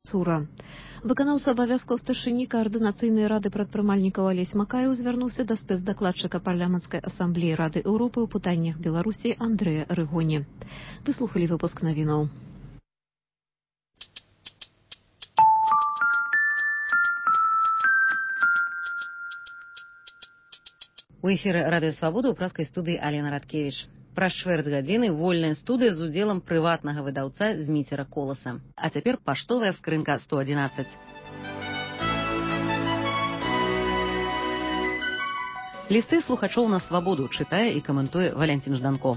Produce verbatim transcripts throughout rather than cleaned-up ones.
Цура. Выканаўца абавязкаў старшыні каардынацыйнай рады прадпрымальнікаў Алесь Макаеў звярнуўся да спецдакладчыка парламенцкай асамблеі Рады Еўропы ў пытаннях Беларусі Андрэя Рыгоні. Выслухалі выпуск навінаў. У эфіры Радыё Свабода ў праскай студыі Алена Радкевіч. Праз чвэрць гадзіны вольная студыя з удзелам прыватнага выдаўца Зміцера Коласа. А цяпер паштовая скрынка сто адзінаццаць. Лісты слухачоў на Свабоду чытае і каментуе Валянцін Жданко.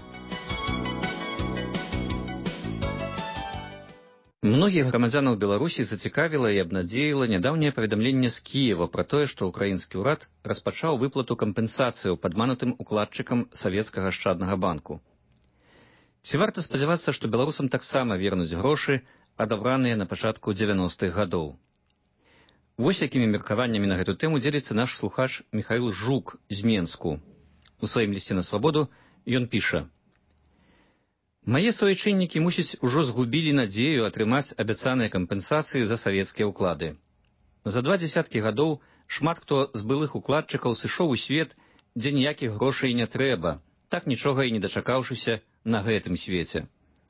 Многіх грамадзянаў Беларусі зацікавіла і абнадзеіла нядаўняе паведамленне з Кіева пра тое, што ўкраінскі ўрад распачаў выплату кампенсацыяў падманутым укладчыкам савецкага ашчаднага банку. Ці варта спадзявацца, што беларусам таксама вернуць грошы, адабраныя на пачатку дзевяностых гадоў? Вось якімі меркаваннямі на гэту тэму дзеліцца наш слухач Міхаіл Жук з Менску. У сваім лісце на Свабоду ён піша: «Мае суайчыннікі, мусіць, ужо згубілі надзею атрымаць абяцаныя кампенсацыі за савецкія ўклады. За два дзесяткі гадоў шмат хто з былых укладчыкаў сышоў у свет, дзе ніякіх грошай не трэба, так нічога і не дачакаўшыся на гэтым свеце.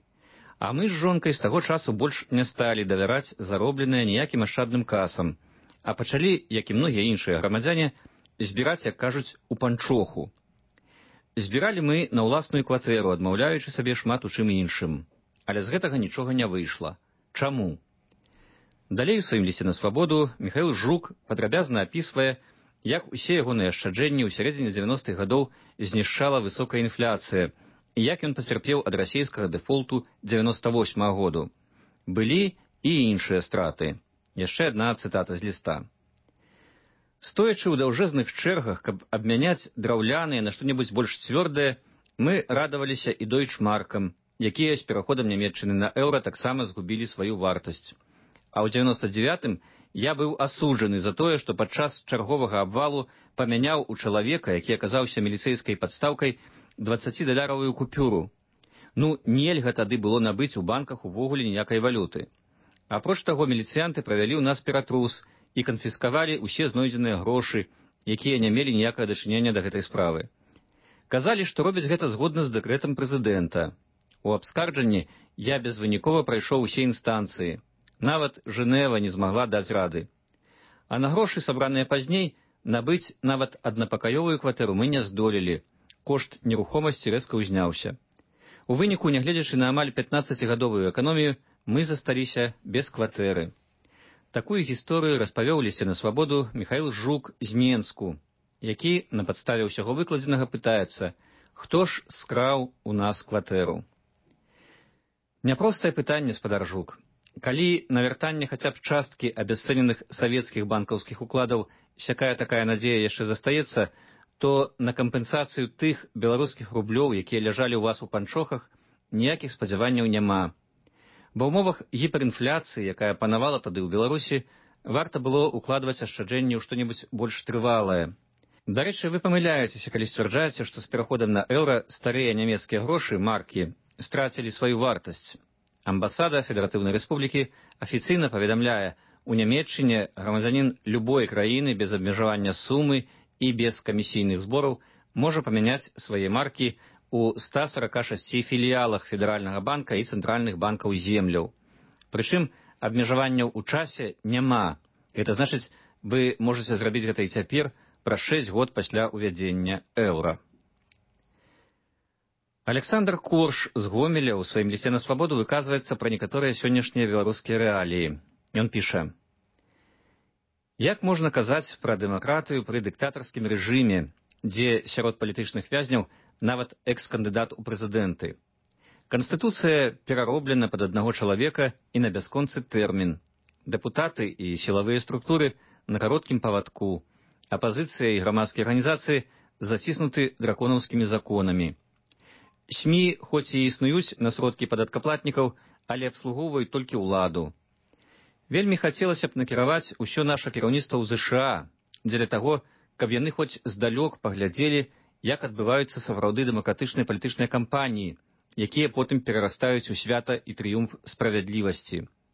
А мы з жонкай з таго часу больш не сталі давяраць заробленыя ніякім ашчадным касам, а пачалі, як і многія іншыя грамадзяне, збіраць, як кажуць, у панчоху. Збіралі мы на ўласную кватэру, адмаўляючы сабе шмат у чым іншым. Але з гэтага нічога не выйшла. Чаму?» Далей у сваім лісце на Свабоду Міхаіл Жук падрабязна апісвае, як усе ягоныя ашчаджэнні ў сярэдзіне дзевяностых гадоў знішчала высокая інфляцыя і як ён пацярпеў ад расійскага дэфолту дзевяноста восьмага году. Былі і іншыя страты. Яшчэ адна цытата з ліста. «Стоячы ў даўжэзных чэргах, каб абмяняць драўляныя на што-небудзь больш цвёрдае, мы радаваліся і дойчмаркам, якія з пераходам Нямецчыны на еўра таксама згубілі сваю вартасць. А ў дзевяноста дзевятым я быў асуджаны за тое, што падчас чарговага абвалу памяняў у чалавека, які аказаўся міліцэйскай падстаўкай, дваццацідаляровую купюру. Ну, нельга тады было набыць у банках увогуле ніякай валюты. Апроч таго, міліцыянты правялі ў нас ператрус і канфіскавалі ўсе знойдзеныя грошы, якія не мелі ніякага дачынення да гэтай справы. Казалі, што робяць гэта згодна з дэкрэтам прэзідэнта. У абскарджанні я безвынікова прайшоў усе інстанцыі. Нават Жэнева не змагла даць рады. А на грошы, сабраныя пазней, набыць нават аднапакаёвую кватэру мы не здолелі. Кошт нерухомасці рэзка ўзняўся. У выніку, нягледзячы на амаль пятнаццацігадовую эканомію, мы засталіся без кватэры». Такую гісторыю распавёў у лісце на Свабоду Міхаіл Жук з Менску, які на падставе ўсяго выкладзенага пытаецца, хто ж скраў у нас кватэру. Няпростае пытанне, спадар Жук. Калі на вяртанне хаця б часткі абясцэненых савецкіх банкаўскіх укладаў сякая такая надзея яшчэ застаецца, то на кампенсацыю тых беларускіх рублёў, якія ляжалі ў вас у панчохах, ніякіх спадзяванняў няма. Бо ў умовах гіперінфляцыі, якая панавала тады ў Беларусі, варта было укладваць ашчаджэнні ў што-небудзь больш трывалае. Дарэчы, вы памыляецеся, калі сцвярджаеце, што з пераходам на еўра старыя нямецкія грошы, маркі, страцілі сваю вартасць. Амбасада Федэратыўнай Рэспублікі афіцыйна паведамляе, у Нямецчыне грамадзянін любой краіны без абмежавання сумы і без камісійных збораў можа памяняць свае маркі у ста сарака шасці філіялах Федэральнага банка і цэнтральных банкаў земляў. Прычым абмежаванняў у часе няма. Гэта значыць, вы можаце зрабіць гэта і цяпер праз шэсць год пасля ўвядзення еўра. Александр Корж з Гомеля ў сваім лісце на Свабоду выказваецца пра некаторыя сённяшнія беларускія рэаліі. Ён піша: «Як можна казаць пра дэмакратыю пры дыктатарскім рэжыме, дзе сярод палітычных вязняў нават экс-кандыдат у прэзідэнты? Канстытуцыя перароблена пад аднаго чалавека і на бясконцы тэрмін. Дэпутаты і сілавыя структуры на кароткім павадку. Апазіцыя і грамадскія арганізацыі заціснуты драконаўскімі законамі. СМІ хоць і існуюць на сродкі падаткаплатнікаў, але абслугоўваюць толькі ўладу. Вельмі хацелася б накіраваць усё наша кіраўніцтва ў ЗША дзеля таго, каб яны хоць здалёк паглядзелі, як адбываюцца сапраўды дэмакратычныя палітычныя кампаніі, якія потым перарастаюць у свята і трыумф справядлівасці.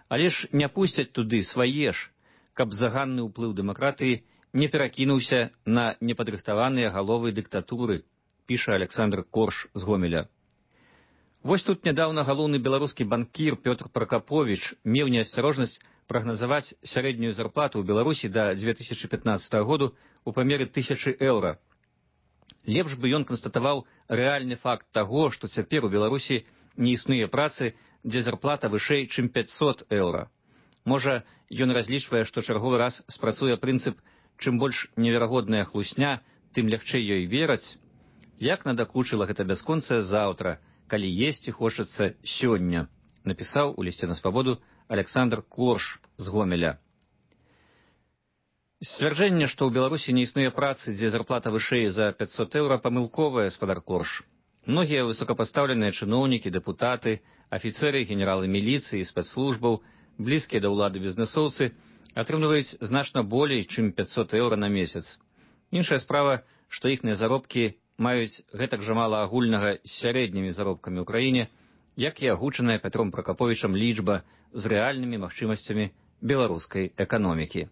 Але ж не пусцяць туды свае ж, каб заганны ўплыў дэмакратыі не перакінуўся на непадрыхтаваныя галовы дыктатуры, піша Александр Корш з Гомеля. Вось тут нядаўна галоўны беларускі банкір Пётр Пракаповіч меў неасцярожнасць прагназаваць сярэднюю зарплату ў Беларусі да дзве тысячы пятнаццатага году ў памеры тысячы еўра. Лепш бы ён канстатаваў рэальны факт таго, што цяпер у Беларусі не існуе працы, дзе зарплата вышэй, чым пяцьсот еўра. Можа, ён разлічвае, што чарговы раз спрацуе прынцып «чым больш неверагодная хлусня, тым лягчэй ёй вераць». Як надакучыла гэта бясконцае заўтра, калі есці хочацца сёння, напісаў у лісце на свабоду Александр Корш з Гомеля. Сцвярджэнне, што ў Беларусі не існуе працы, дзе зарплата вышэй за пяцьсот еўра, памылковае, спадар Корш. Многія высокапастаўленыя чыноўнікі, дэпутаты, афіцэры, генералы міліцыі, спецслужбаў, блізкія да ўлады бізнэсоўцы атрымліваюць значна болей, чым пяцьсот еўра на месяц. Іншая справа, што іхныя заробкі маюць гэтак жа мала агульнага з сярэднімі заробкамі ў краіне, як і агучаная Пятром Пракаповічам лічба з рэальнымі магчымасцямі беларускай эканомікі.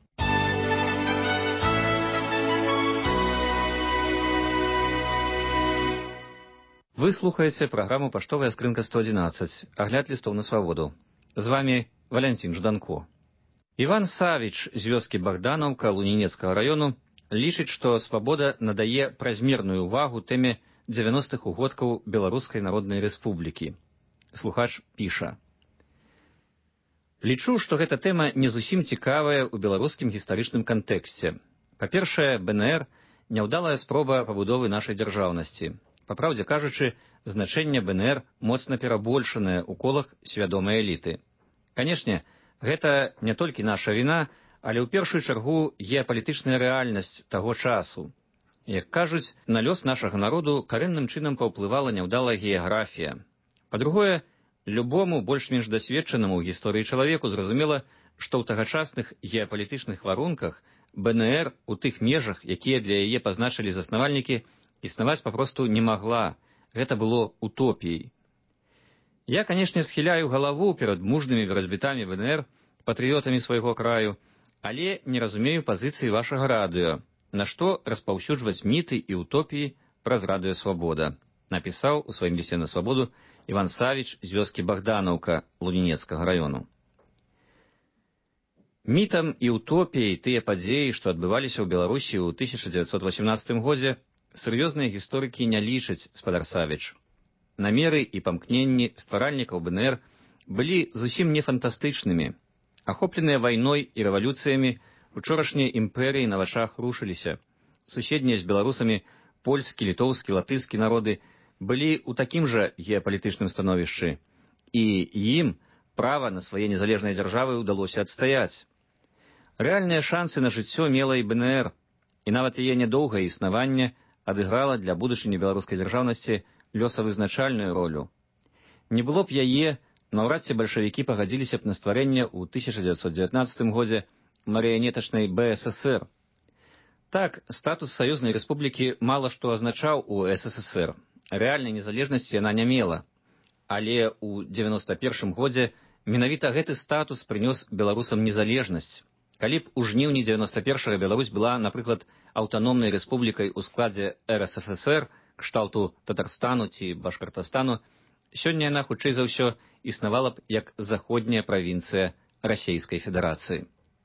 Вы слухаеце праграму «Паштовая скрынка сто адзінаццаць», агляд лістоў на свабоду. З вамі Валянцін Жданко. Іван Савіч з вёскі Богдановка Лунінецкага раёну лічыць, што свабода надае празмерную ўвагу тэме дзевяностых угодкаў Беларускай Народнай Рэспублікі. Слухач піша. Лічу, што гэта тэма не зусім цікавая ў беларускім гістарычным кантэксце. Па-першае, БНР – няўдалая спроба пабудовы нашай дзяржаўнасці. Па праўдзе кажучы, значэнне БНР моцна перабольшанае ў колах свядомай эліты. Канешне, гэта не толькі наша віна, але ў першую чаргу геапалітычная рэальнасць таго часу. Як кажуць, на лёс нашага народу карэнным чынам паўплывала няўдалая геаграфія. Па-другое, любому больш-менш дасведчанаму ў гісторыі чалавеку зразумела, што ў тагачасных геапалітычных варунках БНР у тых межах, якія для яе пазначылі заснавальнікі, існаваць папросту не магла. Гэта было утопіяй. Я, канешне, схіляю галаву перад мужнымі барацьбітамі БНР, патрыётамі свайго краю, але не разумею пазіцыі вашага радыё, на што распаўсюджваць міты і утопіі праз радыё «Свабода», напісаў у сваім лісце на свабоду Іван Савіч з вёскі Богдановка Лунінецкага раёну. Мітам і утопіяй тыя падзеі, што адбываліся ў Беларусі ў тысяча дзевяцьсот васямнаццатым годзе, сур'ёзныя гісторыкі не лічаць, спадар Савіч. Намеры і памкненні стваральнікаў БНР былі зусім не фантастычнымі. Ахопленыя вайной і рэвалюцыямі, учорашнія імперыі на вачах рушыліся. Суседнія з беларусамі польскі, літоўскі, латышскі народы былі ў такім жа геапалітычным становішчы, і ім права на свае незалежныя дзяржавы ўдалося адстаяць. Рэальныя шансы на жыццё мела і БНР, і нават яе нядоўгае існаванне адыграла для будучыні беларускай дзяржаўнасці лёсавызначальную ролю. Не было б яе, наўрад ці бальшавікі пагадзіліся б на стварэнне ў тысяча дзевяцьсот дзевятнаццатым годзе марыянетачнай БССР. Так, статус саюзнай рэспублікі мала што азначаў у СССР. Рэальнай незалежнасці яна не мела. Але ў дзевяноста першым годзе менавіта гэты статус прынёс беларусам незалежнасць. Калі б у жніўні дзевяноста першага Беларусь была, напрыклад, аўтаномнай рэспублікай у складзе РСФСР, кшталту Татарстану ці Башкартастану, сёння яна, хутчэй за ўсё, існавала б як заходняя правінцыя Расейскай Федэрацыі.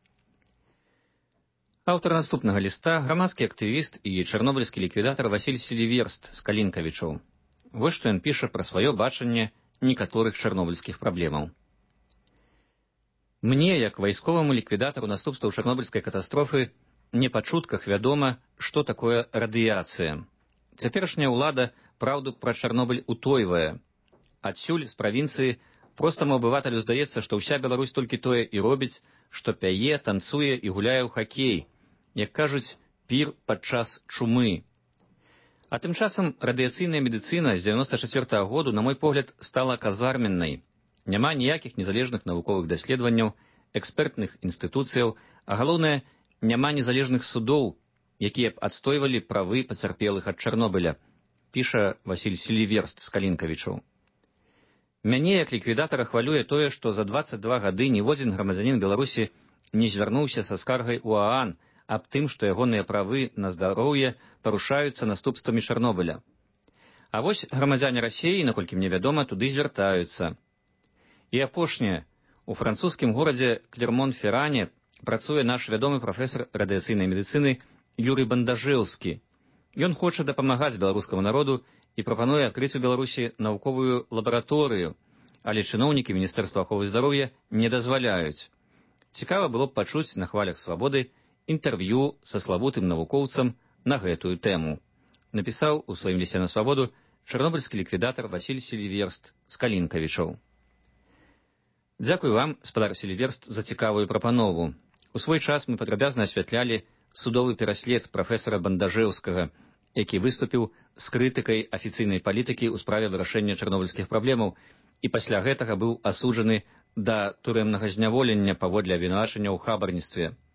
Аўтар наступнага ліста – грамадскі актывіст і чарнобыльскі ліквідатар Васіль Селіверст з Калінкавічаў. Вось што ён піша пра сваё бачанне некаторых чарнобыльскіх праблемаў. Мне, як вайсковаму ліквідатару наступстваў чарнобыльскай катастрофы, не па чутках вядома, што такое радыяцыя. Цяперашняя ўлада праўду пра Чарнобыль утойвае. Адсюль, з правінцыі, простаму абываталю здаецца, што ўся Беларусь толькі тое і робіць, што пяе, танцуе і гуляе ў хакей. Як кажуць, пір падчас чумы. А тым часам радыяцыйная медыцына з дзевяноста чацвёртага году, на мой погляд, стала казарменнай. Няма ніякіх незалежных навуковых даследаванняў, экспертных інстытуцыяў, а галоўнае, няма незалежных судоў, якія б адстойвалі правы пацярпелых ад Чарнобыля, піша Васіль Селіверст з Калінкавічаў. Мяне, як ліквідатара, хвалюе тое, што за дваццаць два гады ніводзін грамадзянін Беларусі не звярнуўся са скаргай у ААН аб тым, што ягоныя правы на здароўе парушаюцца наступствамі Чарнобыля. А вось грамадзяне Расіі, наколькі мне вядома, туды звяртаюцца. І апошняе. У французскім горадзе Клермон-Феране працуе наш вядомы прафесар радыяцыйнай медыцыны Юрый Бандажэўскі. Ён хоча дапамагаць беларускаму народу і прапануе адкрыць у Беларусі навуковую лабараторыю, але чыноўнікі Міністэрства аховы здароўя не дазваляюць. Цікава было б пачуць на хвалях свабоды інтэрв'ю са славутым навукоўцам на гэтую тэму. Напісаў у сваім лісце на свабоду чарнобыльскі ліквідатар Васіль Сільверст з Калінкавічаў. Дзякуй вам, спадар Сільверст, за цікавую прапанову. У свой час мы падрабязна асвятлялі судовы пераслед прафесара Бандажэўскага, які выступіў з крытыкай афіцыйнай палітыкі ў справе вырашэння чарнобыльскіх праблемаў і пасля гэтага быў асуджаны да турэмнага зняволення паводле абвінавачання ў хабарніцтве.